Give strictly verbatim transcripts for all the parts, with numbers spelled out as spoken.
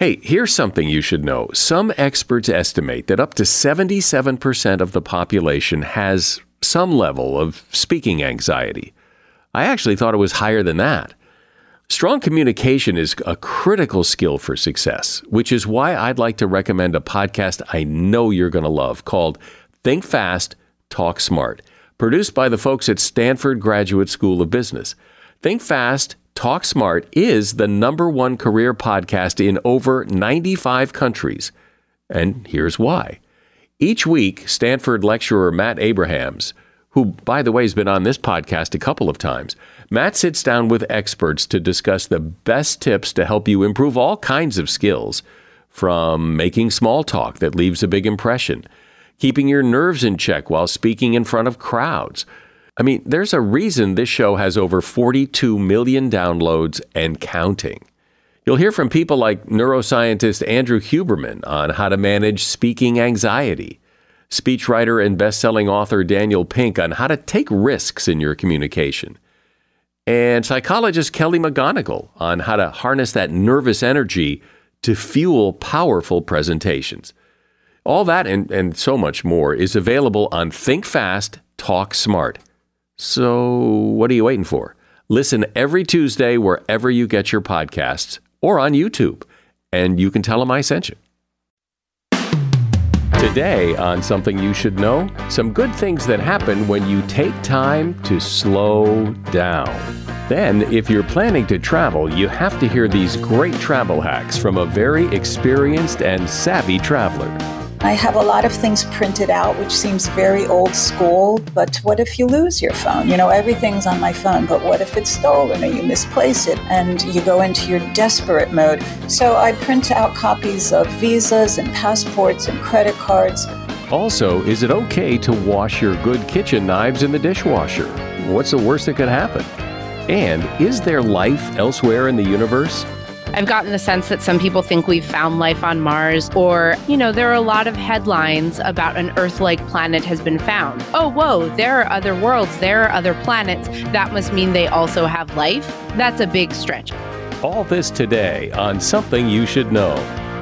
Hey, here's something you should know. Some experts estimate that up to seventy-seven percent of the population has some level of speaking anxiety. I actually thought it was higher than that. Strong communication is a critical skill for success, which is why I'd like to recommend a podcast I know you're going to love called Think Fast, Talk Smart, produced by the folks at Stanford Graduate School of Business. Think Fast, Talk Smart is the number one career podcast in over ninety-five countries. And here's why. Each week, Stanford lecturer Matt Abrahams, who, by the way, has been on this podcast a couple of times, Matt sits down with experts to discuss the best tips to help you improve all kinds of skills, from making small talk that leaves a big impression, keeping your nerves in check while speaking in front of crowds. I mean, there's a reason this show has over forty-two million downloads and counting. You'll hear from people like neuroscientist Andrew Huberman on how to manage speaking anxiety, speechwriter and best-selling author Daniel Pink on how to take risks in your communication, and psychologist Kelly McGonigal on how to harness that nervous energy to fuel powerful presentations. All that and, and so much more is available on Think Fast, Talk Smart. So what are you waiting for? Listen every Tuesday wherever you get your podcasts or on YouTube, and you can tell them I sent you. Today on Something You Should Know, some good things that happen when you take time to slow down. Then, if you're planning to travel, you have to hear these great travel hacks from a very experienced and savvy traveler. I have a lot of things printed out, which seems very old school, but what if you lose your phone? You know, everything's on my phone, but what if it's stolen or you misplace it and you go into your desperate mode? So I print out copies of visas and passports and credit cards. Also, is it okay to wash your good kitchen knives in the dishwasher? What's the worst that could happen? And is there life elsewhere in the universe? I've gotten the sense that some people think we've found life on Mars, or, you know, there are a lot of headlines about an Earth-like planet has been found. Oh, whoa, there are other worlds, there are other planets. That must mean they also have life? That's a big stretch. All this today on Something You Should Know.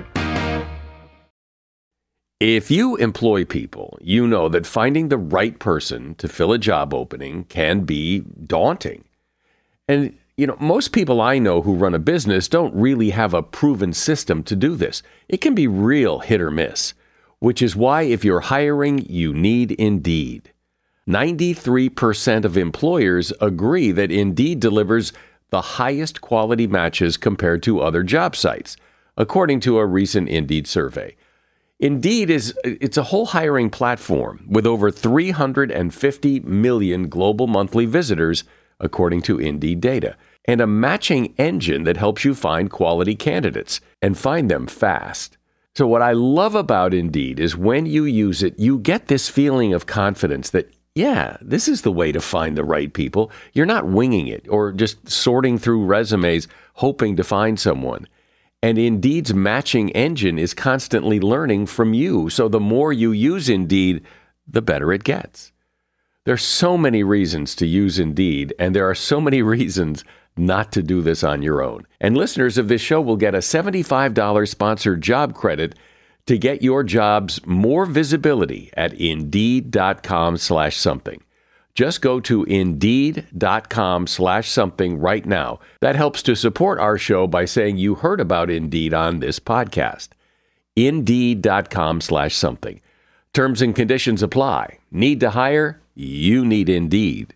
If you employ people, you know that finding the right person to fill a job opening can be daunting. And you know, most people I know who run a business don't really have a proven system to do this. It can be real hit or miss, which is why if you're hiring, you need Indeed. ninety-three percent of employers agree that Indeed delivers the highest quality matches compared to other job sites, according to a recent Indeed survey. Indeed is it's a whole hiring platform with over three hundred fifty million global monthly visitors, according to Indeed data, and a matching engine that helps you find quality candidates and find them fast. So what I love about Indeed is when you use it, you get this feeling of confidence that, yeah, this is the way to find the right people. You're not winging it or just sorting through resumes hoping to find someone. And Indeed's matching engine is constantly learning from you. So the more you use Indeed, the better it gets. There's so many reasons to use Indeed, and there are so many reasons not to do this on your own. And listeners of this show will get a seventy-five dollars sponsored job credit to get your jobs more visibility at Indeed.com slash something. Just go to Indeed.com slash something right now. That helps to support our show by saying you heard about Indeed on this podcast. Indeed.com slash something. Terms and conditions apply. Need to hire? You need Indeed.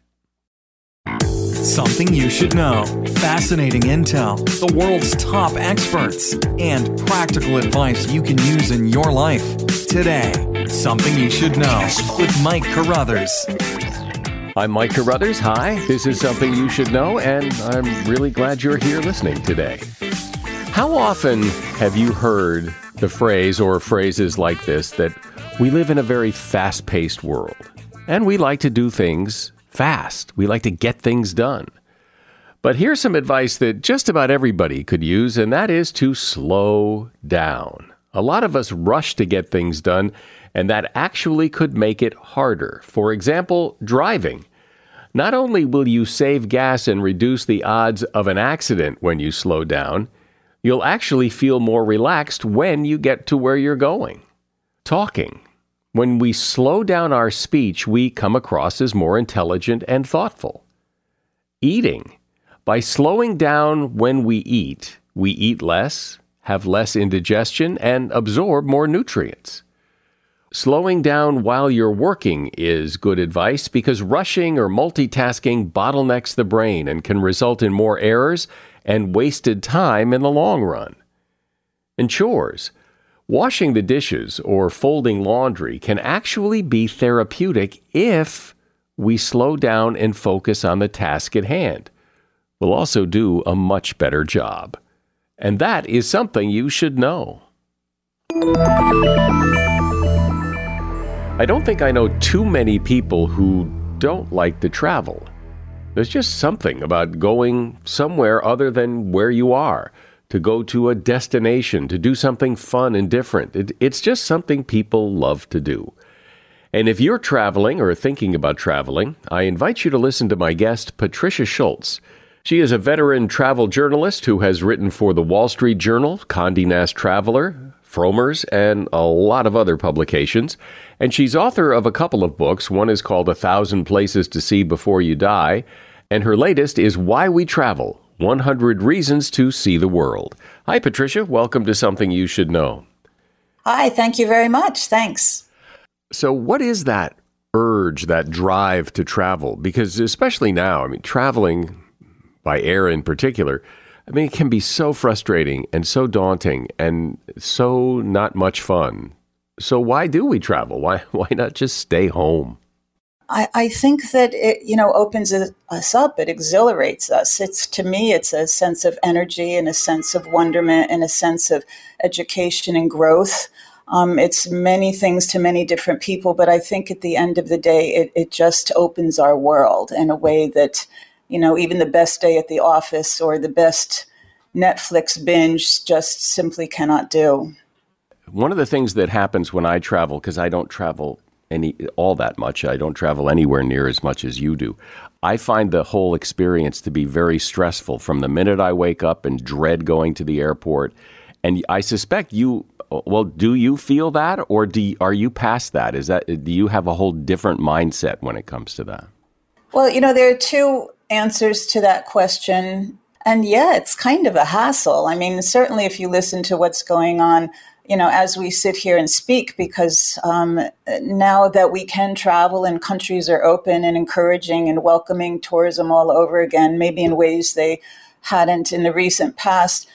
Something you should know. Fascinating intel, the world's top experts, and practical advice you can use in your life. Today, Something You Should Know with Mike Carruthers. I'm Mike Carruthers. Hi, this is Something You Should Know, and I'm really glad you're here listening today. How often have you heard the phrase or phrases like this that we live in a very fast-paced world, and we like to do things fast. We like to get things done. But here's some advice that just about everybody could use, and that is to slow down. A lot of us rush to get things done, and that actually could make it harder. For example, driving. Not only will you save gas and reduce the odds of an accident when you slow down, You'll actually feel more relaxed when you get to where you're going. Talking. When we slow down our speech, we come across as more intelligent and thoughtful. Eating. By slowing down when we eat, we eat less, have less indigestion, and absorb more nutrients. Slowing down while you're working is good advice because rushing or multitasking bottlenecks the brain and can result in more errors and wasted time in the long run. And chores. Washing the dishes or folding laundry can actually be therapeutic if we slow down and focus on the task at hand. We'll also do a much better job. And that is something you should know. I don't think I know too many people who don't like to travel. There's just something about going somewhere other than where you are, to go to a destination, to do something fun and different. It, it's just something people love to do. And if you're traveling or thinking about traveling, I invite you to listen to my guest, Patricia Schultz. She is a veteran travel journalist who has written for the Wall Street Journal, Condé Nast Traveler, Frommer's, and a lot of other publications. And she's author of a couple of books. One is called A Thousand Places to See Before You Die. And her latest is Why We Travel, one hundred Reasons to See the World. Hi, Patricia. Welcome to Something You Should Know. Hi, thank you very much. Thanks. So what is that urge, that drive to travel? Because especially now, I mean, traveling by air in particular, I mean, it can be so frustrating and so daunting and so not much fun. So why do we travel? Why why not just stay home? I, I think that it, you know, opens us up. It exhilarates us. It's, to me, it's a sense of energy and a sense of wonderment and a sense of education and growth. Um, it's many things to many different people, but I think at the end of the day, it, it just opens our world in a way that, you know, even the best day at the office or the best Netflix binge just simply cannot do. One of the things that happens when I travel, because I don't travel any all that much, I don't travel anywhere near as much as you do, I find the whole experience to be very stressful from the minute I wake up and dread going to the airport. And I suspect you, well, do you feel that, or do you, are you past that? Is that, do you have a whole different mindset when it comes to that? Well, you know, there are two answers to that question. And yeah, it's kind of a hassle. I mean, certainly if you listen to what's going on, you know, as we sit here and speak, because um, now that we can travel and countries are open and encouraging and welcoming tourism all over again, maybe in ways they hadn't in the recent past,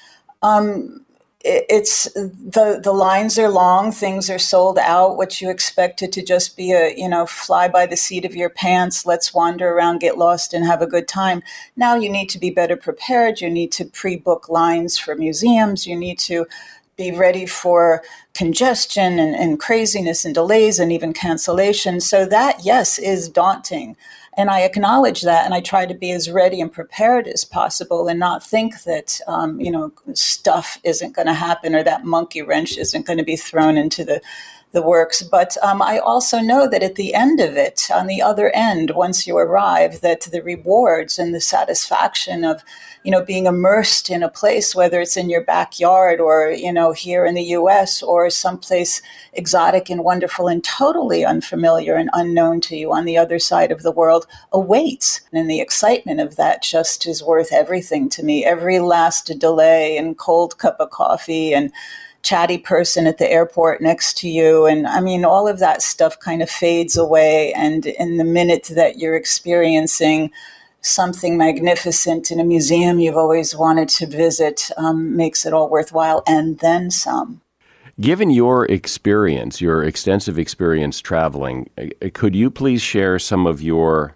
um, it, it's the the lines are long, things are sold out. What you expected to just be a, you know, fly by the seat of your pants, let's wander around, get lost and have a good time. Now you need to be better prepared. You need to pre-book lines for museums. You need to be ready for congestion and, and craziness and delays and even cancellation. So that, yes, is daunting. And I acknowledge that, and I try to be as ready and prepared as possible and not think that, um, you know, stuff isn't going to happen or that monkey wrench isn't going to be thrown into the the works. But um, I also know that at the end of it, on the other end, once you arrive, that the rewards and the satisfaction of, you know, being immersed in a place, whether it's in your backyard or, you know, here in the U S or someplace exotic and wonderful and totally unfamiliar and unknown to you on the other side of the world, awaits. And the excitement of that just is worth everything to me. Every last delay and cold cup of coffee and chatty person at the airport next to you. And I mean, all of that stuff kind of fades away. And in the minute that you're experiencing something magnificent in a museum you've always wanted to visit, um, makes it all worthwhile, and then some. Given your experience, your extensive experience traveling, could you please share some of your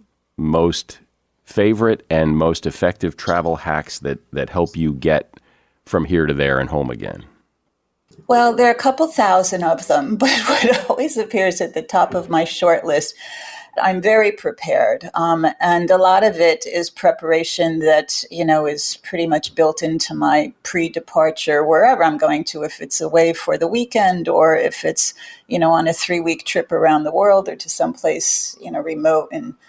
most favorite and most effective travel hacks that, that help you get from here to there and home again? Well, there are a couple thousand of them, but what always appears at the top of my short list, I'm very prepared. Um, and a lot of it is preparation that, you know, is pretty much built into my pre-departure, wherever I'm going to, if it's away for the weekend or if it's, you know, on a three-week trip around the world or to someplace, you know, remote and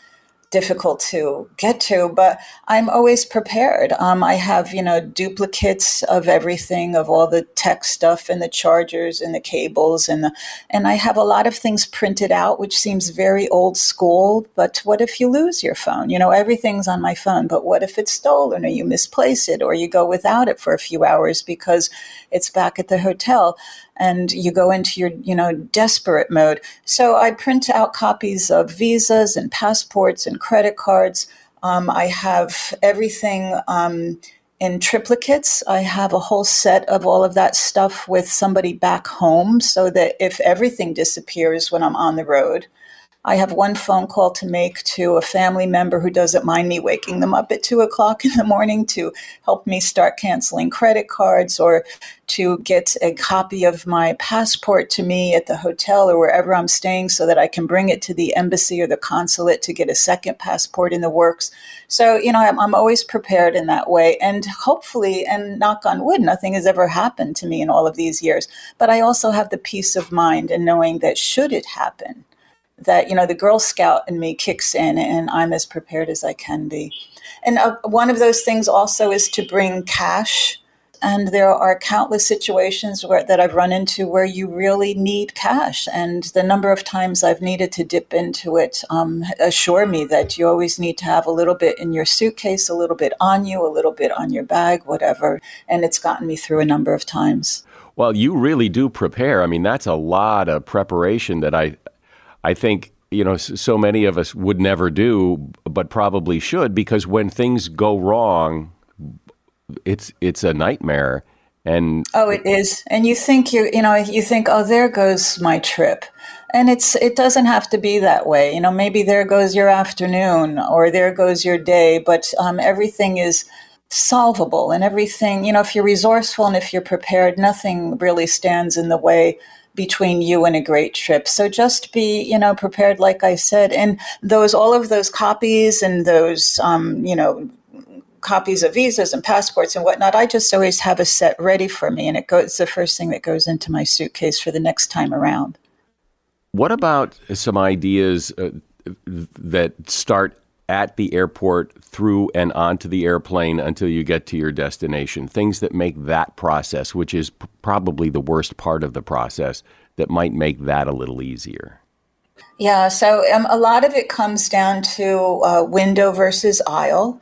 difficult to get to, but I'm always prepared. Um, I have, you know, duplicates of everything, of all the tech stuff and the chargers and the cables, and the, and I have a lot of things printed out, which seems very old school. But what if you lose your phone? You know, everything's on my phone, but what if it's stolen or you misplace it or you go without it for a few hours because it's back at the hotel? And you go into your, you know, desperate mode. So I print out copies of visas and passports and credit cards. Um, I have everything um, in triplicates. I have a whole set of all of that stuff with somebody back home so that if everything disappears when I'm on the road, I have one phone call to make to a family member who doesn't mind me waking them up at two o'clock in the morning to help me start canceling credit cards, or to get a copy of my passport to me at the hotel or wherever I'm staying so that I can bring it to the embassy or the consulate to get a second passport in the works. So, you know, I'm, I'm always prepared in that way. And hopefully, and knock on wood, nothing has ever happened to me in all of these years. But I also have the peace of mind in knowing that should it happen, that, you know, the Girl Scout in me kicks in and I'm as prepared as I can be. And uh, one of those things also is to bring cash. And there are countless situations where, that I've run into where you really need cash. And the number of times I've needed to dip into it um, assure me that you always need to have a little bit in your suitcase, a little bit on you, a little bit on your bag, whatever. And it's gotten me through a number of times. Well, you really do prepare. I mean, that's a lot of preparation that I... I think, you know, so many of us would never do, but probably should, because when things go wrong, it's it's a nightmare. And oh, it is. And you think you, you know, you think, oh, there goes my trip. And it's it doesn't have to be that way. You know, maybe there goes your afternoon or there goes your day, but um, everything is solvable and everything, you know, if you're resourceful and if you're prepared, nothing really stands in the way between you and a great trip. So just be, you know, prepared, like I said, and those, all of those copies and those, um, you know, copies of visas and passports and whatnot, I just always have a set ready for me. And it goes, it's the first thing that goes into my suitcase for the next time around. What about some ideas uh, that start at the airport through and onto the airplane until you get to your destination? Things that make that process, which is p- probably the worst part of the process, that might make that a little easier. Yeah, so um, a lot of it comes down to uh, window versus aisle.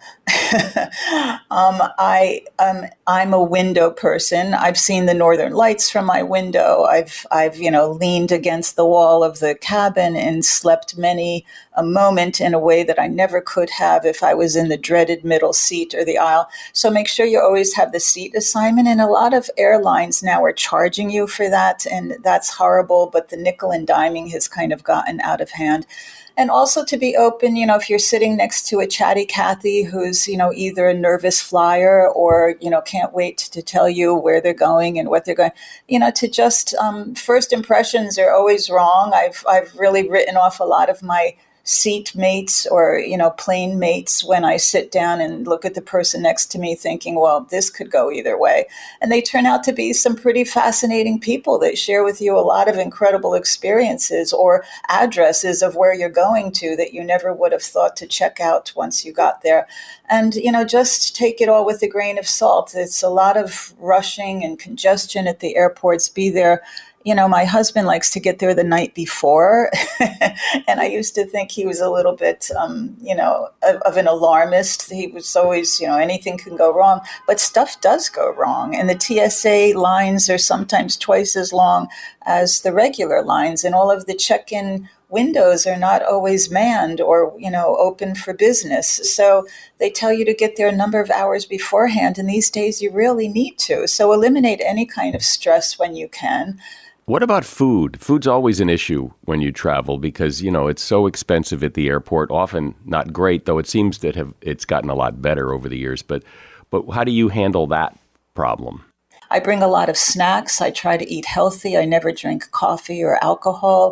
um, I um, I'm a window person. I've seen the northern lights from my window. I've I've you know leaned against the wall of the cabin and slept many a moment in a way that I never could have if I was in the dreaded middle seat or the aisle. So make sure you always have the seat assignment. And a lot of airlines now are charging you for that, and that's horrible. But the nickel and diming has kind of gotten out of hand. And also to be open, you know, if you're sitting next to a chatty Cathy who's, you know, either a nervous flyer or, you know, can't wait to tell you where they're going and what they're going, you know, to just um, first impressions are always wrong. I've I've really written off a lot of my seat mates or, you know, plane mates when I sit down and look at the person next to me thinking, well, this could go either way. And they turn out to be some pretty fascinating people that share with you a lot of incredible experiences or addresses of where you're going to that you never would have thought to check out once you got there. And, you know, just take it all with a grain of salt. It's a lot of rushing and congestion at the airports. Be there. You know, my husband likes to get there the night before, and I used to think he was a little bit, um, you know, of, of an alarmist. He was always, you know, anything can go wrong, but stuff does go wrong. And the T S A lines are sometimes twice as long as the regular lines, and all of the check-in windows are not always manned or, you know, open for business. So they tell you to get there a number of hours beforehand, and these days you really need to. So eliminate any kind of stress when you can. What about food? Food's always an issue when you travel because, you know, it's so expensive at the airport, often not great, though it seems that have it's gotten a lot better over the years. But but how do you handle that problem? I bring a lot of snacks. I try to eat healthy. I never drink coffee or alcohol.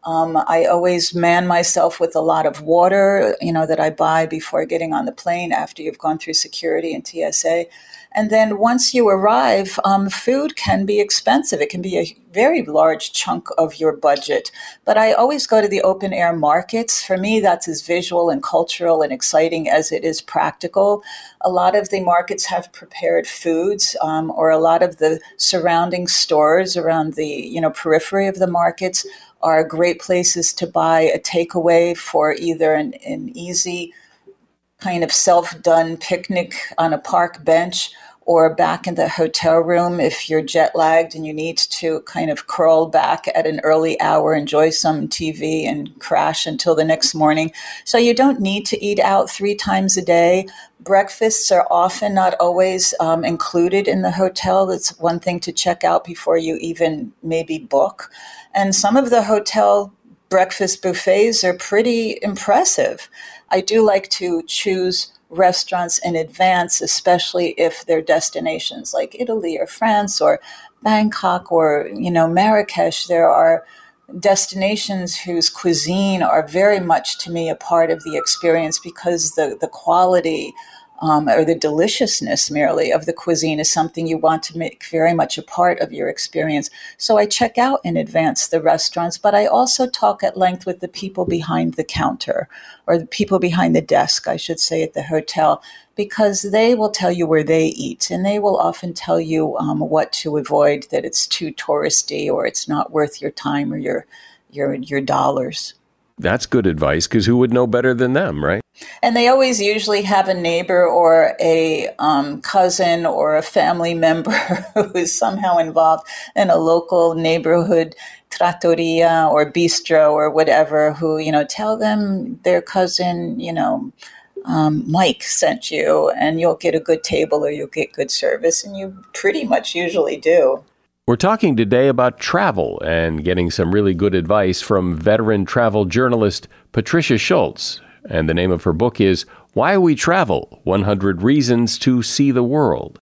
Um, I always man myself with a lot of water, you know, that I buy before getting on the plane after you've gone through security and T S A. And then once you arrive, um, food can be expensive. It can be a very large chunk of your budget. But I always go to the open air markets. For me, that's as visual and cultural and exciting as it is practical. A lot of the markets have prepared foods, um, or a lot of the surrounding stores around the, you know, periphery of the markets are great places to buy a takeaway for either an, an easy kind of self-done picnic on a park bench, or back in the hotel room if you're jet lagged and you need to kind of curl back at an early hour, enjoy some T V and crash until the next morning. So you don't need to eat out three times a day. Breakfasts are often, not always, um, included in the hotel. That's one thing to check out before you even maybe book. And some of the hotel breakfast buffets are pretty impressive. I do like to choose restaurants in advance, especially if they're destinations like Italy or France or Bangkok or, you know, Marrakesh. There are destinations whose cuisine are very much, to me, a part of the experience, because the, the quality um, or the deliciousness merely of the cuisine is something you want to make very much a part of your experience. So I check out in advance the restaurants, but I also talk at length with the people behind the counter, or the people behind the desk, I should say, at the hotel, because they will tell you where they eat, and they will often tell you um, what to avoid, that it's too touristy or it's not worth your time or your your your dollars. That's good advice, because who would know better than them, right? And they always usually have a neighbor or a um, cousin or a family member who is somehow involved in a local neighborhood trattoria or bistro or whatever, who, you know, tell them their cousin, you know, um, Mike sent you, and you'll get a good table or you'll get good service. And you pretty much usually do. We're talking today about travel and getting some really good advice from veteran travel journalist Patricia Schultz. And the name of her book is Why We Travel, one hundred Reasons to See the World.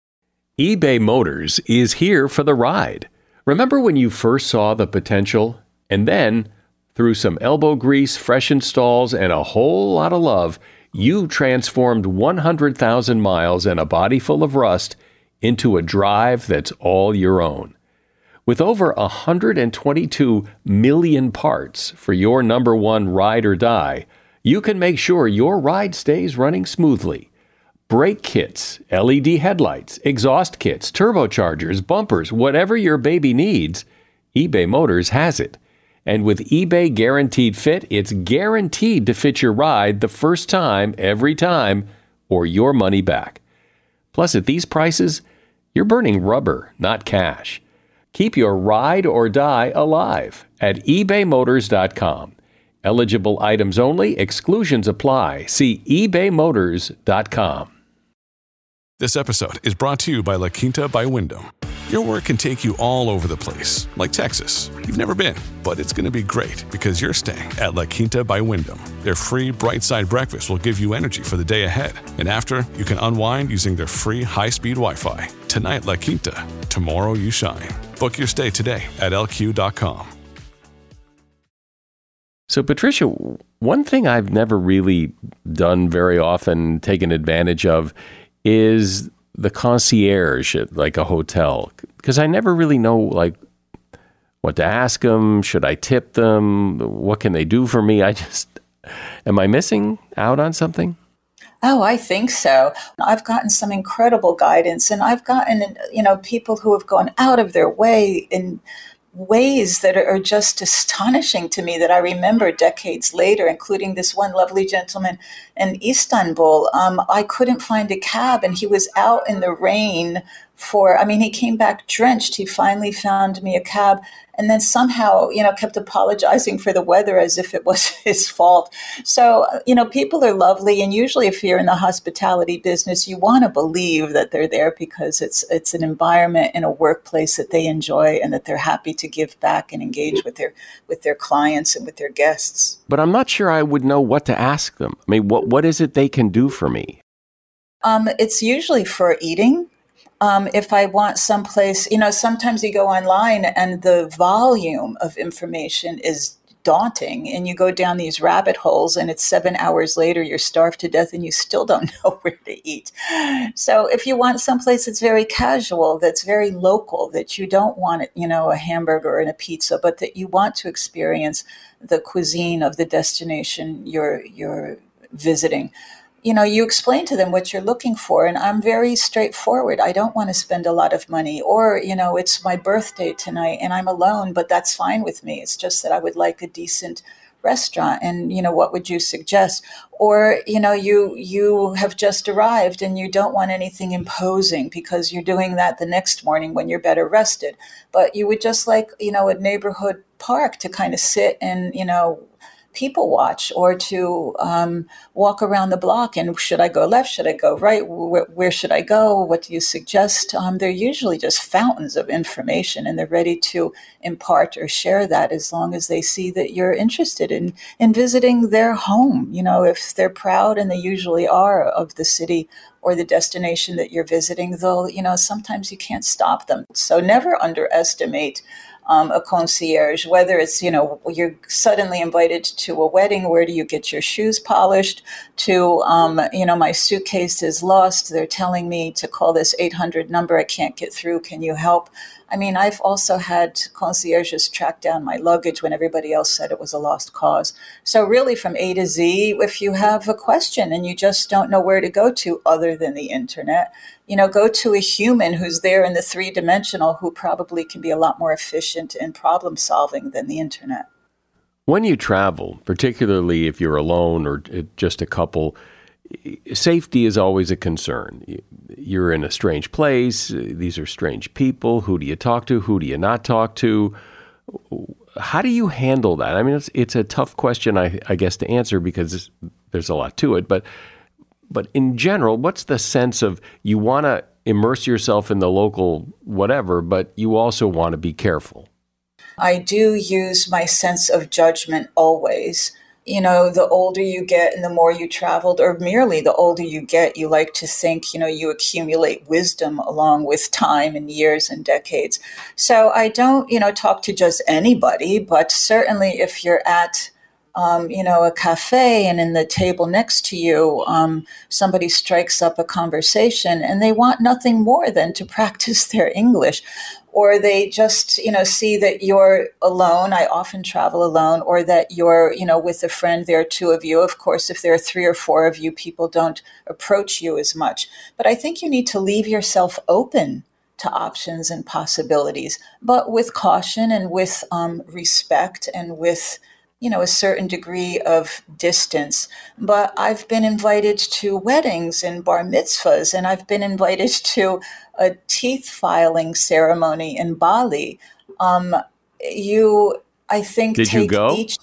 eBay Motors is here for the ride. Remember when you first saw the potential? And then, through some elbow grease, fresh installs, and a whole lot of love, you transformed one hundred thousand miles and a body full of rust into a drive that's all your own. With over one hundred twenty-two million parts for your number one ride or die, you can make sure your ride stays running smoothly. Brake kits, L E D headlights, exhaust kits, turbochargers, bumpers, whatever your baby needs, eBay Motors has it. And with eBay Guaranteed Fit, it's guaranteed to fit your ride the first time, every time, or your money back. Plus, at these prices, you're burning rubber, not cash. Keep your ride or die alive at ebay motors dot com. Eligible items only. Exclusions apply. See ebay motors dot com. This episode is brought to you by La Quinta by Wyndham. Your work can take you all over the place, like Texas. You've never been, but it's going to be great because you're staying at La Quinta by Wyndham. Their free Bright Side breakfast will give you energy for the day ahead. And after, you can unwind using their free high-speed Wi-Fi. Tonight, La Quinta. Tomorrow, you shine. Book your stay today at L Q dot com. So, Patricia, one thing I've never really done very often, taken advantage of, is the concierge at like a hotel, because I never really know like what to ask them. Should I tip them? What can they do for me? I just, am I missing out on something? Oh, I think so. I've gotten some incredible guidance, and I've gotten, you know, people who have gone out of their way in ways that are just astonishing to me, that I remember decades later, including this one lovely gentleman in Istanbul. Um, I couldn't find a cab, and he was out in the rain for, I mean, he came back drenched. He finally found me a cab, and then somehow, you know, kept apologizing for the weather as if it was his fault. So, you know, people are lovely. And usually if you're in the hospitality business, you want to believe that they're there because it's it's an environment in a workplace that they enjoy and that they're happy to give back and engage with their with their clients and with their guests. But I'm not sure I would know what to ask them. I mean, what what is it they can do for me? Um, it's usually for eating. Um, if I want someplace, you know, sometimes you go online and the volume of information is daunting, and you go down these rabbit holes and it's seven hours later, you're starved to death and you still don't know where to eat. So if you want someplace that's very casual, that's very local, that you don't want, you know, a hamburger and a pizza, but that you want to experience the cuisine of the destination you're you're visiting, you know, you explain to them what you're looking for. And I'm very straightforward. I don't want to spend a lot of money, or, you know, it's my birthday tonight and I'm alone, but that's fine with me. It's just that I would like a decent restaurant. And, you know, what would you suggest? Or, you know, you, you have just arrived and you don't want anything imposing because you're doing that the next morning when you're better rested. But you would just like, you know, a neighborhood park to kind of sit and, you know, people watch, or to um, walk around the block and should I go left? Should I go right? Where, where should I go? What do you suggest? Um, they're usually just fountains of information, and they're ready to impart or share that as long as they see that you're interested in, in visiting their home. You know, if they're proud, and they usually are, of the city or the destination that you're visiting, though, you know, sometimes you can't stop them. So never underestimate Um, a concierge, whether it's, you know, you're suddenly invited to a wedding, where do you get your shoes polished, to, um, you know, my suitcase is lost, they're telling me to call this eight hundred number, I can't get through, can you help? I mean, I've also had concierges track down my luggage when everybody else said it was a lost cause. So really, from A to Z, if you have a question and you just don't know where to go to other than the internet, you know, go to a human who's there in the three-dimensional, who probably can be a lot more efficient in problem solving than the internet. When you travel, particularly if you're alone or just a couple, safety is always a concern. You're in a strange place. These are strange people. Who do you talk to? Who do you not talk to? How do you handle that? I mean, it's it's a tough question, I, I guess, to answer, because there's a lot to it. But but in general, what's the sense of, you want to immerse yourself in the local whatever, but you also want to be careful? I do use my sense of judgment always. You know, the older you get and the more you traveled, or merely the older you get, you like to think, you know, you accumulate wisdom along with time and years and decades. So I don't, you know, talk to just anybody, but certainly if you're at, um, you know, a cafe and in the table next to you, um, somebody strikes up a conversation and they want nothing more than to practice their English. Or they just, you know, see that you're alone. I often travel alone. Or that you're, you know, with a friend. There are two of you. Of course, if there are three or four of you, people don't approach you as much. But I think you need to leave yourself open to options and possibilities, but with caution and with um, respect and with, you know, a certain degree of distance. But I've been invited to weddings and bar mitzvahs, and I've been invited to a teeth filing ceremony in Bali. Um, you, I think, Did take you go? each.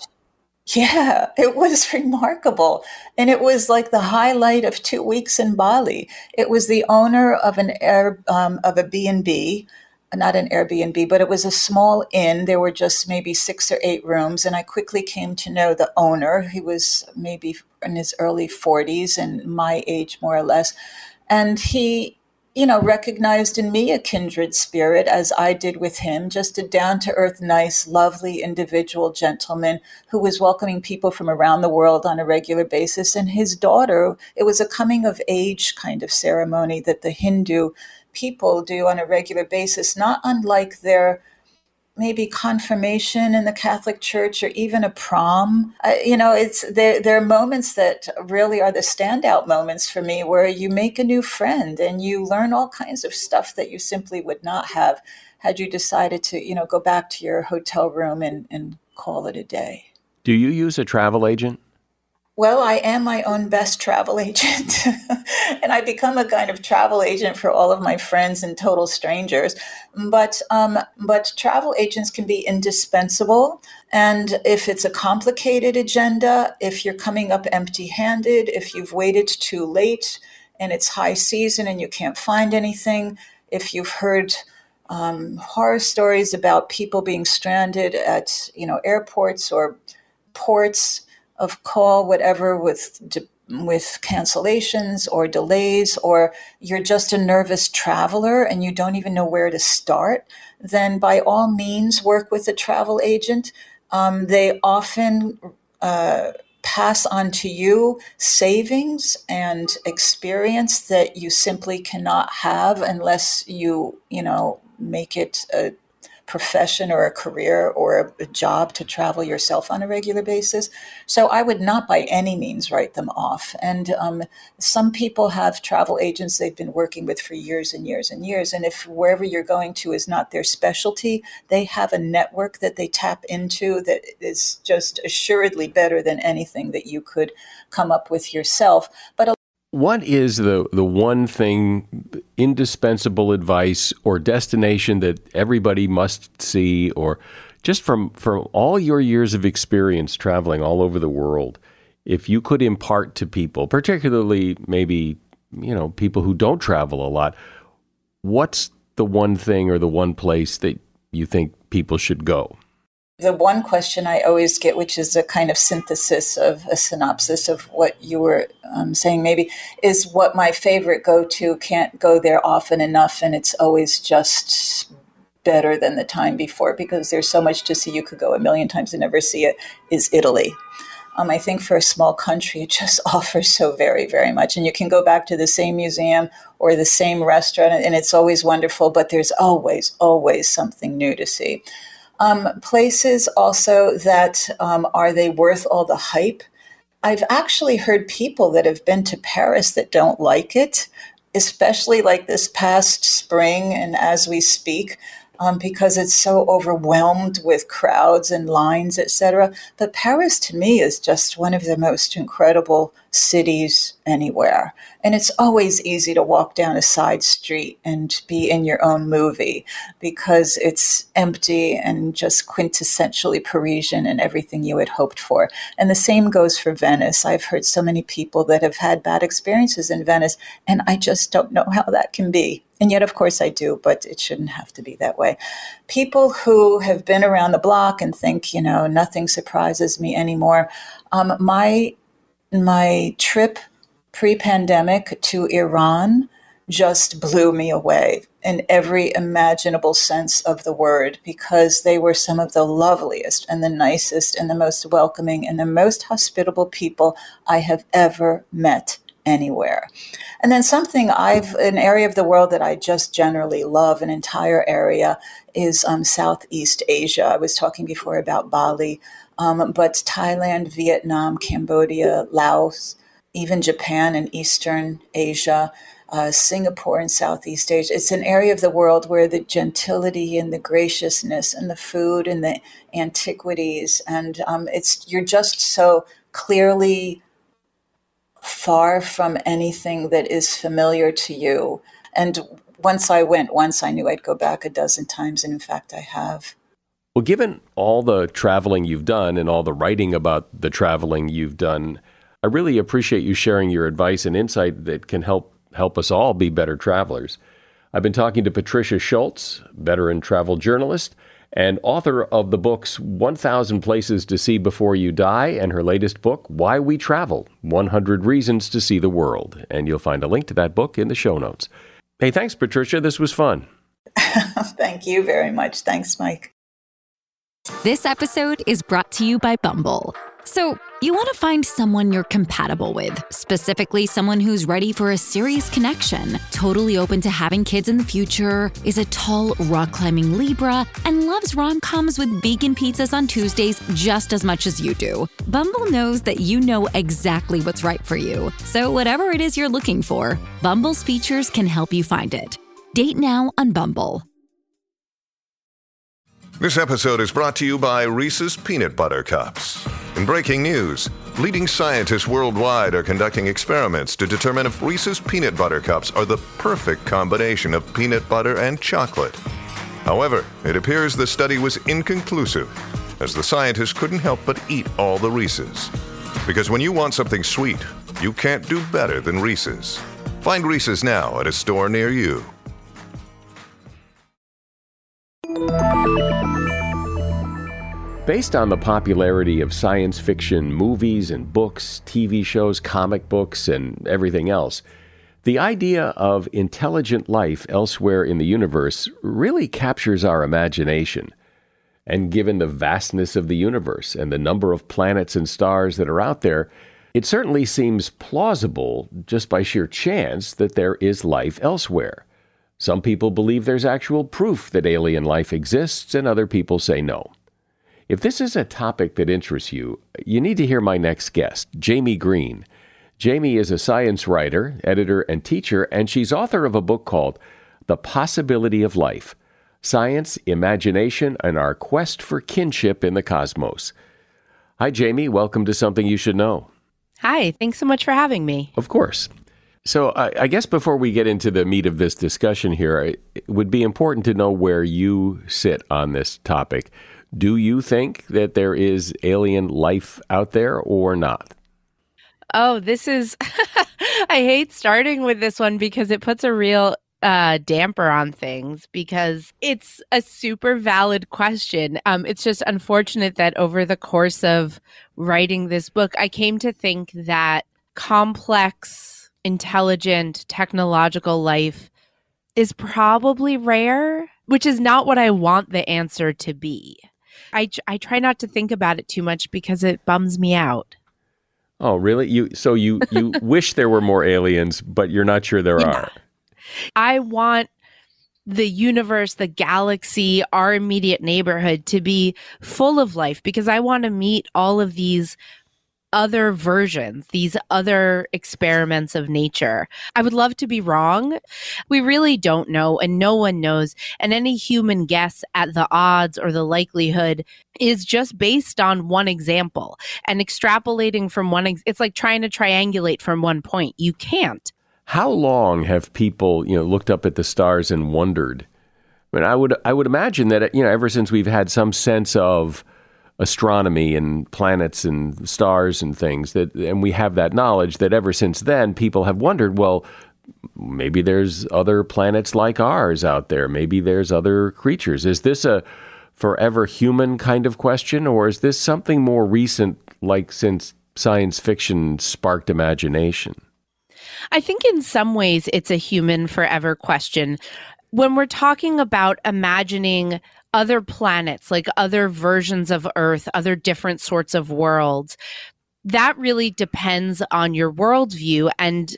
Yeah, it was remarkable. And it was like the highlight of two weeks in Bali. It was the owner of an air, um, of a B and B, not an Airbnb, but it was a small inn. There were just maybe six or eight rooms. And I quickly came to know the owner. He was maybe in his early forties and my age, more or less. And he, you know, recognized in me a kindred spirit, as I did with him, just a down-to-earth, nice, lovely individual gentleman who was welcoming people from around the world on a regular basis. And his daughter, it was a coming-of-age kind of ceremony that the Hindu people do on a regular basis, not unlike their maybe confirmation in the Catholic Church, or even a prom. Uh, you know, it's there. There are moments that really are the standout moments for me, where you make a new friend and you learn all kinds of stuff that you simply would not have had you decided to, you know, go back to your hotel room and, and call it a day. Do you use a travel agent? Well, I am my own best travel agent, and I become a kind of travel agent for all of my friends and total strangers. But um, but travel agents can be indispensable. And if it's a complicated agenda, if you're coming up empty-handed, if you've waited too late and it's high season and you can't find anything, if you've heard um, horror stories about people being stranded at, you know, airports or ports of call, whatever, with with cancellations or delays, or you're just a nervous traveler and you don't even know where to start, then by all means work with a travel agent. Um, they often uh, pass on to you savings and experience that you simply cannot have unless you, you know, make it a profession or a career or a, a job to travel yourself on a regular basis. So I would not by any means write them off. And um, some people have travel agents they've been working with for years and years and years. And if wherever you're going to is not their specialty, they have a network that they tap into that is just assuredly better than anything that you could come up with yourself. But a What is the, the one thing, indispensable advice or destination that everybody must see, or just from, from all your years of experience traveling all over the world, if you could impart to people, particularly maybe, you know, people who don't travel a lot, what's the one thing or the one place that you think people should go? The one question I always get, which is a kind of synthesis of a synopsis of what you were um, saying maybe, is what my favorite go-to, can't go there often enough, and it's always just better than the time before because there's so much to see. You could go a million times and never see it, is Italy. Um, I think for a small country, it just offers so very, very much. And you can go back to the same museum or the same restaurant, and it's always wonderful, but there's always, always something new to see. Um, places also that um, are they worth all the hype? I've actually heard people that have been to Paris that don't like it, especially like this past spring and as we speak, um, because it's so overwhelmed with crowds and lines, et cetera. But Paris to me is just one of the most incredible cities anywhere. And it's always easy to walk down a side street and be in your own movie because it's empty and just quintessentially Parisian and everything you had hoped for. And the same goes for Venice. I've heard so many people that have had bad experiences in Venice, and I just don't know how that can be. And yet, of course, I do, but it shouldn't have to be that way. People who have been around the block and think, you know, nothing surprises me anymore. Um, my My trip pre-pandemic to Iran just blew me away in every imaginable sense of the word because they were some of the loveliest and the nicest and the most welcoming and the most hospitable people I have ever met anywhere. And then something I've, an area of the world that I just generally love, an entire area, is um, Southeast Asia. I was talking before about Bali. Um, but Thailand, Vietnam, Cambodia, Laos, even Japan and Eastern Asia, uh, Singapore and Southeast Asia. It's an area of the world where the gentility and the graciousness and the food and the antiquities, and um, it's you're just so clearly far from anything that is familiar to you. And once I went once, I knew I'd go back a dozen times, and in fact, I have. Well, given all the traveling you've done and all the writing about the traveling you've done, I really appreciate you sharing your advice and insight that can help help us all be better travelers. I've been talking to Patricia Schultz, veteran travel journalist and author of the books one thousand Places to See Before You Die and her latest book, Why We Travel, one hundred Reasons to See the World. And you'll find a link to that book in the show notes. Hey, thanks, Patricia. This was fun. Thank you very much. Thanks, Mike. This episode is brought to you by Bumble. So, you want to find someone you're compatible with, specifically someone who's ready for a serious connection, totally open to having kids in the future, is a tall, rock-climbing Libra, and loves rom-coms with vegan pizzas on Tuesdays just as much as you do. Bumble knows that you know exactly what's right for you. So, whatever it is you're looking for, Bumble's features can help you find it. Date now on Bumble. This episode is brought to you by Reese's Peanut Butter Cups. In breaking news, leading scientists worldwide are conducting experiments to determine if Reese's Peanut Butter Cups are the perfect combination of peanut butter and chocolate. However, it appears the study was inconclusive, as the scientists couldn't help but eat all the Reese's. Because when you want something sweet, you can't do better than Reese's. Find Reese's now at a store near you. Based on the popularity of science fiction movies and books, T V shows, comic books, and everything else, the idea of intelligent life elsewhere in the universe really captures our imagination. And given the vastness of the universe and the number of planets and stars that are out there, it certainly seems plausible, just by sheer chance, that there is life elsewhere. Some people believe there's actual proof that alien life exists, and other people say no. If this is a topic that interests you, you need to hear my next guest, Jamie Green. Jamie is a science writer, editor, and teacher, and she's author of a book called The Possibility of Life: Science, Imagination, and Our Quest for Kinship in the Cosmos. Hi, Jamie. Welcome to Something You Should Know. Hi. Thanks so much for having me. Of course. So I, I guess before we get into the meat of this discussion here, it would be important to know where you sit on this topic. Do you think that there is alien life out there or not? Oh, this is, I hate starting with this one because it puts a real uh, damper on things because it's a super valid question. Um, it's just unfortunate that over the course of writing this book, I came to think that complex, intelligent, technological life is probably rare, which is not what I want the answer to be. I, I try not to think about it too much because it bums me out. Oh, really? You so you, you wish there were more aliens, but you're not sure there yeah. are. I want the universe, the galaxy, our immediate neighborhood to be full of life because I want to meet all of these other versions, these other experiments of nature. I would love to be wrong. We really don't know, and no one knows. And any human guess at the odds or the likelihood is just based on one example. And extrapolating from one, ex- it's like trying to triangulate from one point. You can't. How long have people, you know, looked up at the stars and wondered? I mean, I would, I would imagine that, you know, ever since we've had some sense of astronomy and planets and stars and things, that, and we have that knowledge, that ever since then, people have wondered, well, maybe there's other planets like ours out there. Maybe there's other creatures. Is this a forever human kind of question, or is this something more recent, like since science fiction sparked imagination? I think in some ways it's a human forever question. When we're talking about imagining other planets, like other versions of Earth, other different sorts of worlds, that really depends on your worldview. And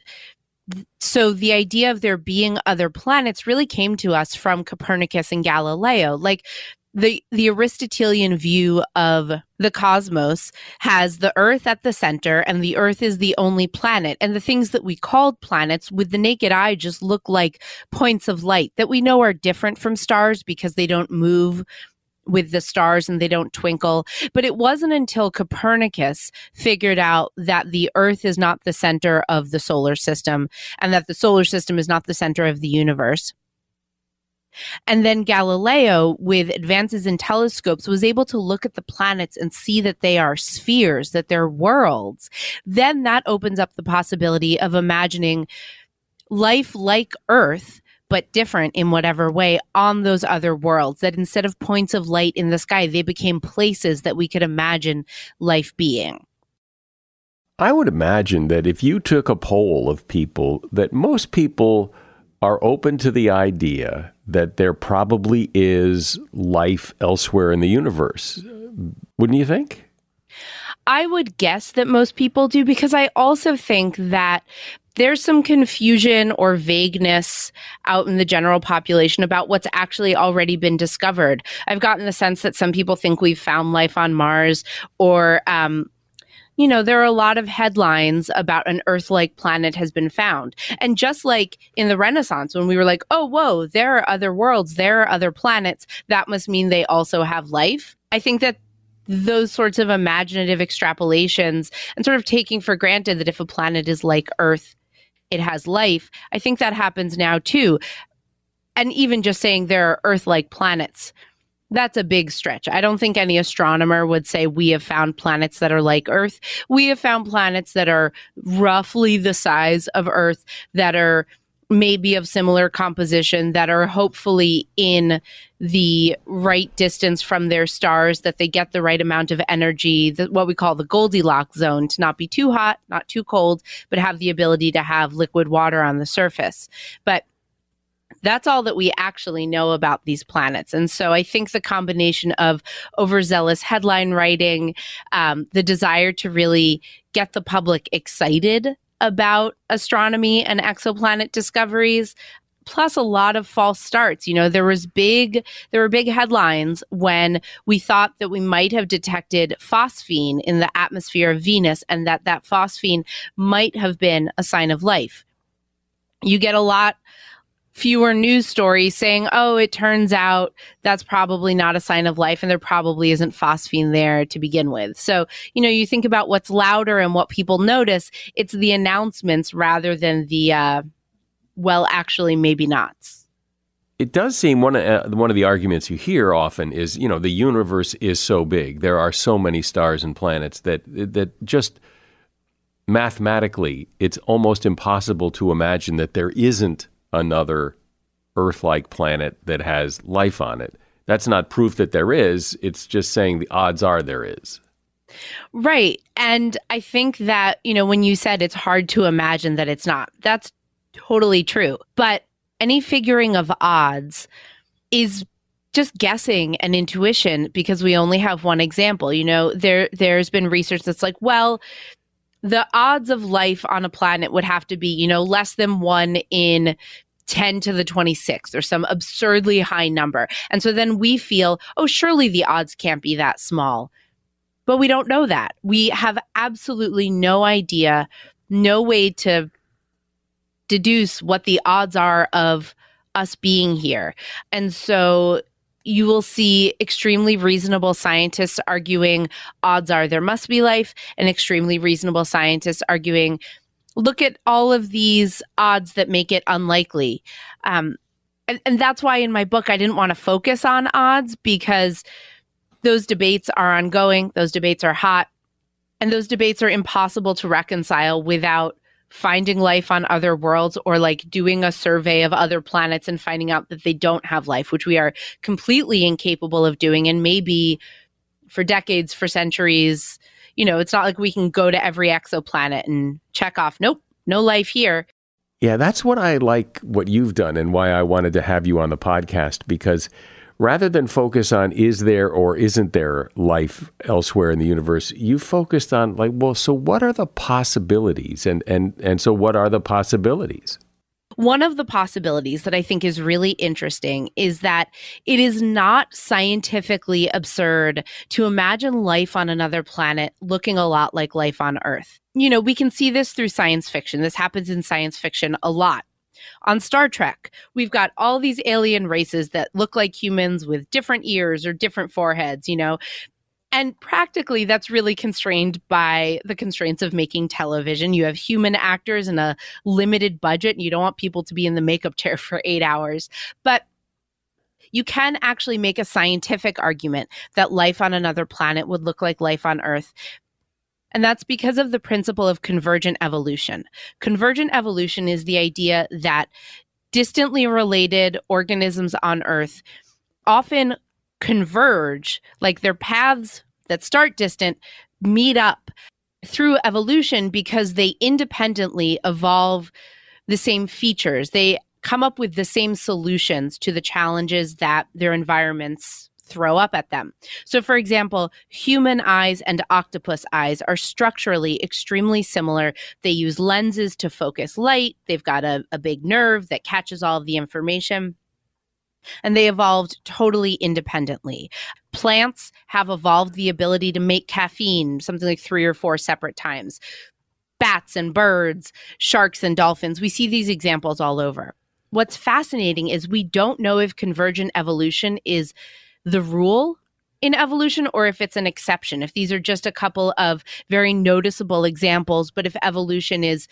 so the idea of there being other planets really came to us from Copernicus and Galileo. Like the, the Aristotelian view of the cosmos has the Earth at the center, and the Earth is the only planet. And the things that we called planets with the naked eye just look like points of light that we know are different from stars because they don't move with the stars and they don't twinkle. But it wasn't until Copernicus figured out that the Earth is not the center of the solar system and that the solar system is not the center of the universe. And then Galileo, with advances in telescopes, was able to look at the planets and see that they are spheres, that they're worlds. Then that opens up the possibility of imagining life like Earth, but different in whatever way, on those other worlds, that instead of points of light in the sky, they became places that we could imagine life being. I would imagine that if you took a poll of people, that most people are open to the idea that there probably is life elsewhere in the universe. Wouldn't you think? I would guess that most people do, because I also think that there's some confusion or vagueness out in the general population about what's actually already been discovered. I've gotten the sense that some people think we've found life on Mars, or um, you know, there are a lot of headlines about an Earth-like planet has been found. And just like in the Renaissance, when we were like, oh, whoa, there are other worlds, there are other planets, that must mean they also have life. I think that those sorts of imaginative extrapolations and sort of taking for granted that if a planet is like Earth, it has life, I think that happens now too. And even just saying there are Earth-like planets, that's a big stretch. I don't think any astronomer would say we have found planets that are like Earth. We have found planets that are roughly the size of Earth, that are maybe of similar composition, that are hopefully in the right distance from their stars, that they get the right amount of energy, the, what we call the Goldilocks zone, to not be too hot, not too cold, but have the ability to have liquid water on the surface. But That's all that we actually know about these planets. And so I think the combination of overzealous headline writing, um, the desire to really get the public excited about astronomy and exoplanet discoveries, plus a lot of false starts. You know, there was big, there were big headlines when we thought that we might have detected phosphine in the atmosphere of Venus and that that phosphine might have been a sign of life. You get a lot fewer news stories saying, oh, it turns out that's probably not a sign of life and there probably isn't phosphine there to begin with. So, you know, you think about what's louder and what people notice, it's the announcements rather than the, uh, well, actually, maybe not. It does seem one of, uh, one of the arguments you hear often is, you know, the universe is so big. There are so many stars and planets that that just mathematically, it's almost impossible to imagine that there isn't another Earth-like planet that has life on it. That's not proof that there is. It's just saying the odds are there is. Right. And I think that, you know, when you said it's hard to imagine that it's not, that's totally true. But any figuring of odds is just guessing and intuition because we only have one example. You know, there there's been research that's like, well, the odds of life on a planet would have to be, you know, less than one in ten to the twenty-sixth or some absurdly high number. And so then we feel, oh, surely the odds can't be that small. But we don't know that. We have absolutely no idea, no way to deduce what the odds are of us being here. And so you will see extremely reasonable scientists arguing odds are there must be life, and extremely reasonable scientists arguing, look at all of these odds that make it unlikely. Um, and, and that's why in my book, I didn't want to focus on odds because those debates are ongoing. Those debates are hot. And those debates are impossible to reconcile without finding life on other worlds or like doing a survey of other planets and finding out that they don't have life, which we are completely incapable of doing. And maybe for decades, for centuries, you know, it's not like we can go to every exoplanet and check off, nope, no life here. Yeah, that's what I like what you've done and why I wanted to have you on the podcast, because rather than focus on is there or isn't there life elsewhere in the universe, you focused on like, well, so what are the possibilities? And and and so what are the possibilities? One of the possibilities that I think is really interesting is that it is not scientifically absurd to imagine life on another planet looking a lot like life on Earth. You know, we can see this through science fiction. This happens in science fiction a lot. On Star Trek, we've got all these alien races that look like humans with different ears or different foreheads, you know, and practically that's really constrained by the constraints of making television. You have human actors and a limited budget, and you don't want people to be in the makeup chair for eight hours. But you can actually make a scientific argument that life on another planet would look like life on Earth. And that's because of the principle of convergent evolution. Convergent evolution is the idea that distantly related organisms on Earth often converge, like their paths that start distant meet up through evolution because they independently evolve the same features. They come up with the same solutions to the challenges that their environments throw up at them. So, for example, human eyes and octopus eyes are structurally extremely similar. They use lenses to focus light. They've got a, a big nerve that catches all of the information. And they evolved totally independently. Plants have evolved the ability to make caffeine, something like three or four separate times. Bats and birds, sharks and dolphins, we see these examples all over. What's fascinating is we don't know if convergent evolution is the rule in evolution or if it's an exception, if these are just a couple of very noticeable examples, but if evolution is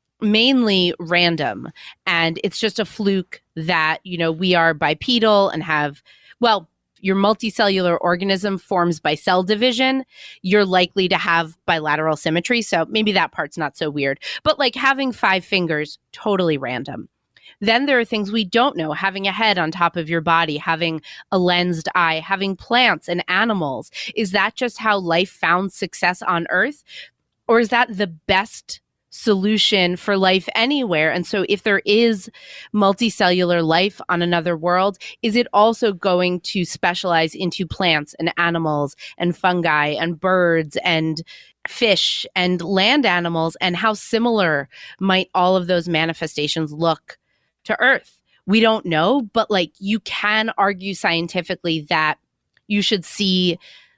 mainly random and it's just a fluke that, you know, we are bipedal and have, well, your multicellular organism forms by cell division, you're likely to have bilateral symmetry. So maybe that part's not so weird, but like having five fingers, totally random. Then there are things we don't know, having a head on top of your body, having a lensed eye, having plants and animals. Is that just how life found success on Earth? Or is that the best solution for life anywhere. And so if there is multicellular life on another world, is it also going to specialize into plants and animals and fungi and birds and fish and land animals? And how similar might all of those manifestations look to Earth? We don't know, but like you can argue scientifically that you should see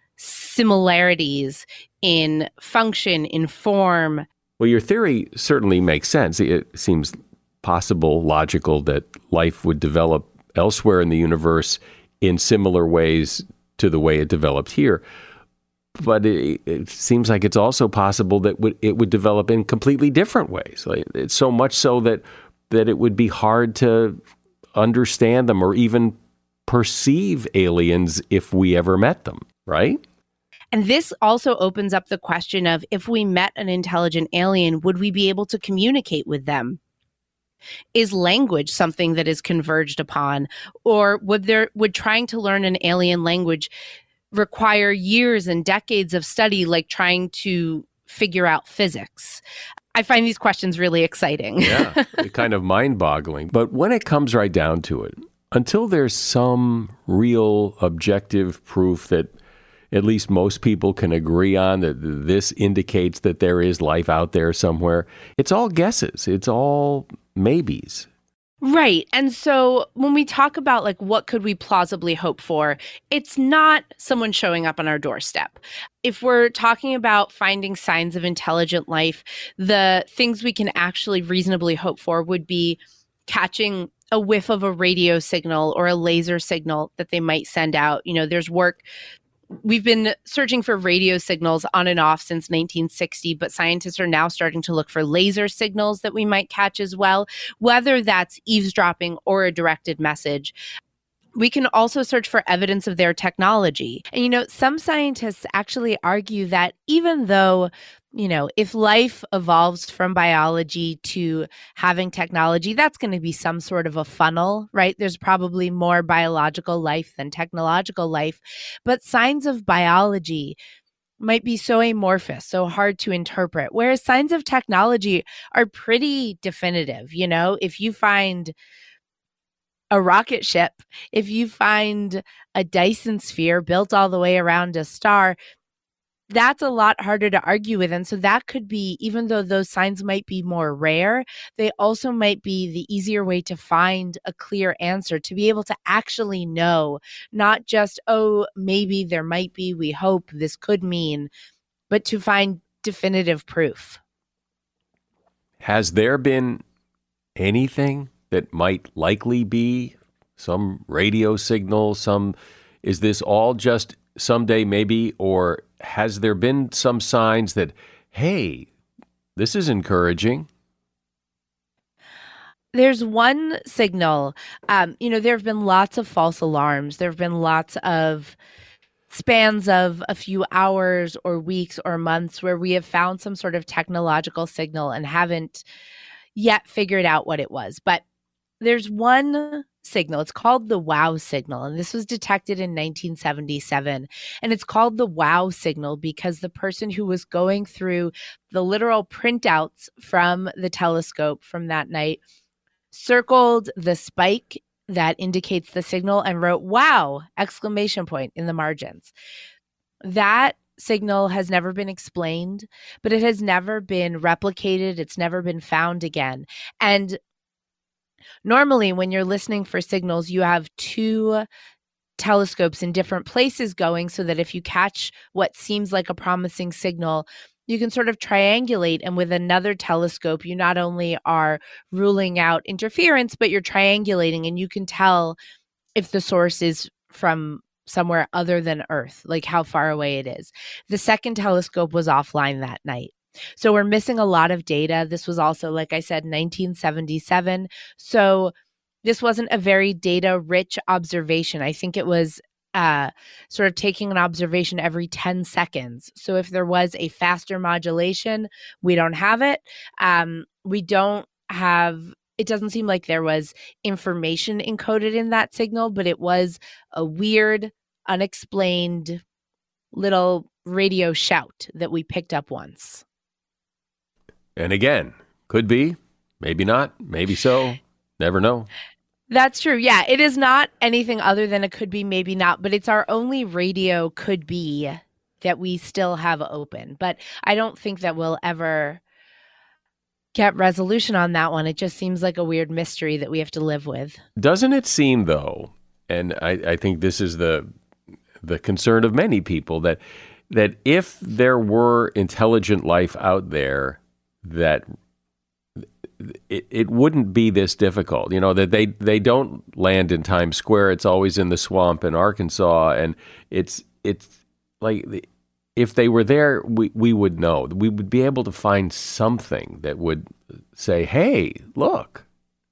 similarities in function, in form. Well, your theory certainly makes sense. It seems possible, logical, that life would develop elsewhere in the universe in similar ways to the way it developed here. But it, it seems like it's also possible that w- it would develop in completely different ways. Like, it's so much so that that it would be hard to understand them or even perceive aliens if we ever met them, right? And this also opens up the question of, if we met an intelligent alien, would we be able to communicate with them? Is language something that is converged upon? Or would there would trying to learn an alien language require years and decades of study, like trying to figure out physics? I find these questions really exciting. Yeah, kind of mind-boggling. But when it comes right down to it, until there's some real objective proof that at least most people can agree on that this indicates that there is life out there somewhere, it's all guesses. It's all maybes. Right. And so when we talk about like what could we plausibly hope for, it's not someone showing up on our doorstep. If we're talking about finding signs of intelligent life, the things we can actually reasonably hope for would be catching a whiff of a radio signal or a laser signal that they might send out. You know, there's work. We've been searching for radio signals on and off since nineteen sixty, but scientists are now starting to look for laser signals that we might catch as well, whether that's eavesdropping or a directed message. We can also search for evidence of their technology. And, you know, some scientists actually argue that even though, you know, if life evolves from biology to having technology, that's going to be some sort of a funnel, right? There's probably more biological life than technological life. But signs of biology might be so amorphous, so hard to interpret, whereas signs of technology are pretty definitive. You know, if you find a rocket ship, if you find a Dyson sphere built all the way around a star, that's a lot harder to argue with. And so that could be, even though those signs might be more rare, they also might be the easier way to find a clear answer, to be able to actually know, not just, oh, maybe there might be, we hope this could mean, but to find definitive proof. Has there been anything that might likely be some radio signal, some, is this all just someday maybe, or has there been some signs that, hey, this is encouraging? There's one signal. Um, you know, there have been lots of false alarms. There have been lots of spans of a few hours or weeks or months where we have found some sort of technological signal and haven't yet figured out what it was. But there's one signal. It's called the WOW signal, and this was detected in nineteen seventy-seven. And it's called the WOW signal because the person who was going through the literal printouts from the telescope from that night circled the spike that indicates the signal and wrote "wow!" exclamation point in the margins. That signal has never been explained, but it has never been replicated. It's never been found again. And normally, when you're listening for signals, you have two telescopes in different places going so that if you catch what seems like a promising signal, you can sort of triangulate. And with another telescope, you not only are ruling out interference, but you're triangulating and you can tell if the source is from somewhere other than Earth, like how far away it is. The second telescope was offline that night. So we're missing a lot of data. This was also, like I said, nineteen seventy-seven. So this wasn't a very data-rich observation. I think it was uh, sort of taking an observation every ten seconds. So if there was a faster modulation, we don't have it. Um, we don't have, it doesn't seem like there was information encoded in that signal, but it was a weird, unexplained little radio shout that we picked up once. And again, could be, maybe not, maybe so, never know. That's true. Yeah, it is not anything other than a could be, maybe not, but it's our only radio could be that we still have open. But I don't think that we'll ever get resolution on that one. It just seems like a weird mystery that we have to live with. Doesn't it seem, though, and I, I think this is the the concern of many people, that that if there were intelligent life out there, that it, it wouldn't be this difficult. You know, that they, they don't land in Times Square. It's always in the swamp in Arkansas. And it's it's like, if they were there, we, we would know. We would be able to find something that would say, hey, look.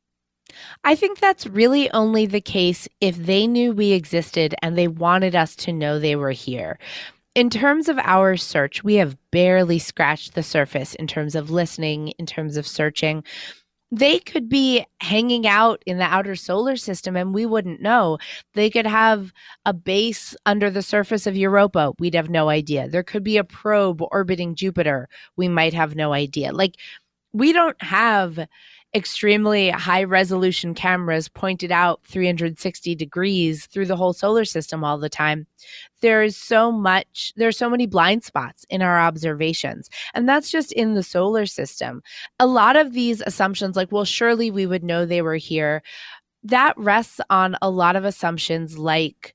I think that's really only the case if they knew we existed and they wanted us to know they were here. In terms of our search, we have barely scratched the surface in terms of listening, in terms of searching. They could be hanging out in the outer solar system and we wouldn't know. They could have a base under the surface of Europa. We'd have no idea. There could be a probe orbiting Jupiter. We might have no idea. Like, we don't have extremely high resolution cameras pointed out three hundred sixty degrees through the whole solar system all the time. There's so much, there's so many blind spots in our observations. And that's just in the solar system. A lot of these assumptions, like, well, surely we would know they were here, that rests on a lot of assumptions like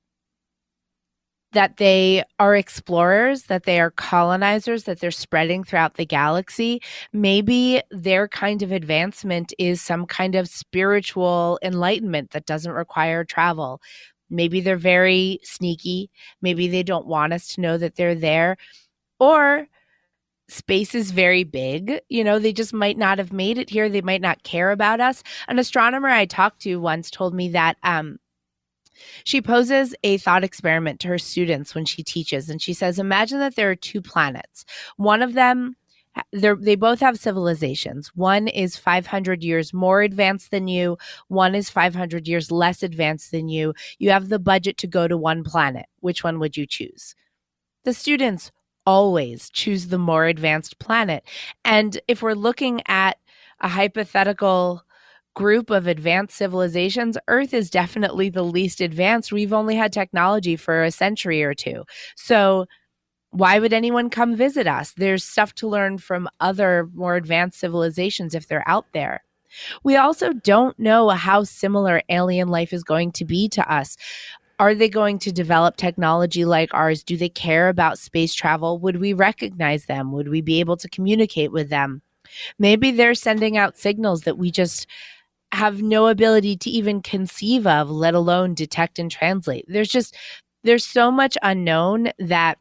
that they are explorers, that they are colonizers, that they're spreading throughout the galaxy. Maybe their kind of advancement is some kind of spiritual enlightenment that doesn't require travel. Maybe they're very sneaky. Maybe they don't want us to know that they're there. Or space is very big. You know, they just might not have made it here. They might not care about us. An astronomer I talked to once told me that um, she poses a thought experiment to her students when she teaches. And she says, imagine that there are two planets. One of them, they both have civilizations. One is five hundred years more advanced than you. One is five hundred years less advanced than you. You have the budget to go to one planet. Which one would you choose? The students always choose the more advanced planet. And if we're looking at a hypothetical group of advanced civilizations, Earth is definitely the least advanced. We've only had technology for a century or two. So why would anyone come visit us? There's stuff to learn from other more advanced civilizations if they're out there. We also don't know how similar alien life is going to be to us. Are they going to develop technology like ours? Do they care about space travel? Would we recognize them? Would we be able to communicate with them? Maybe they're sending out signals that we just have no ability to even conceive of, let alone detect and translate. There's just, there's so much unknown that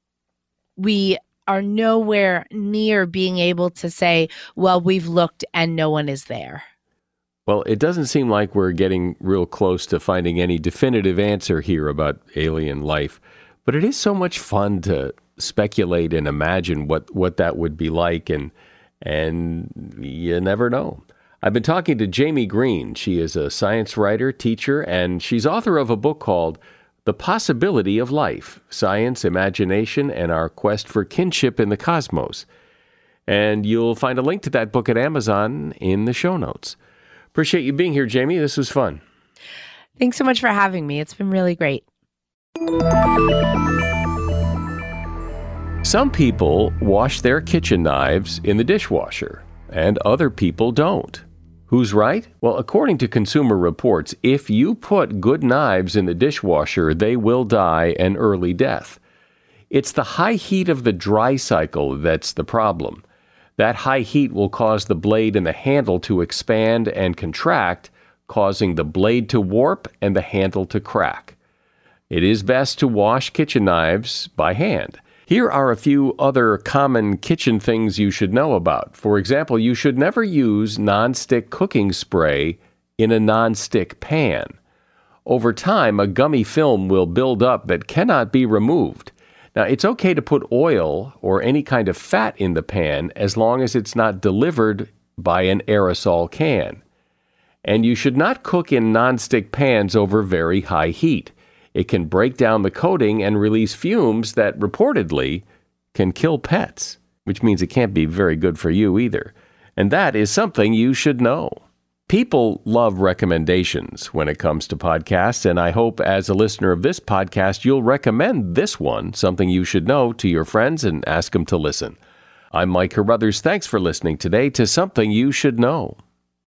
we are nowhere near being able to say, well, we've looked and no one is there. Well, it doesn't seem like we're getting real close to finding any definitive answer here about alien life, but it is so much fun to speculate and imagine what, what that would be like, and and you never know. I've been talking to Jamie Green. She is a science writer, teacher, and she's author of a book called The Possibility of Life, Science, Imagination, and Our Quest for Kinship in the Cosmos. And you'll find a link to that book at Amazon in the show notes. Appreciate you being here, Jamie. This was fun. Thanks so much for having me. It's been really great. Some people wash their kitchen knives in the dishwasher, and other people don't. Who's right? Well, according to Consumer Reports, if you put good knives in the dishwasher, they will die an early death. It's the high heat of the dry cycle that's the problem. That high heat will cause the blade and the handle to expand and contract, causing the blade to warp and the handle to crack. It is best to wash kitchen knives by hand. Here are a few other common kitchen things you should know about. For example, you should never use nonstick cooking spray in a nonstick pan. Over time, a gummy film will build up that cannot be removed. Now, it's okay to put oil or any kind of fat in the pan as long as it's not delivered by an aerosol can. And you should not cook in nonstick pans over very high heat. It can break down the coating and release fumes that reportedly can kill pets. which means it can't be very good for you either. And that is something you should know. People love recommendations when it comes to podcasts, and I hope as a listener of this podcast, you'll recommend this one, Something You Should Know, to your friends and ask them to listen. I'm Mike Carruthers. Thanks for listening today to Something You Should Know.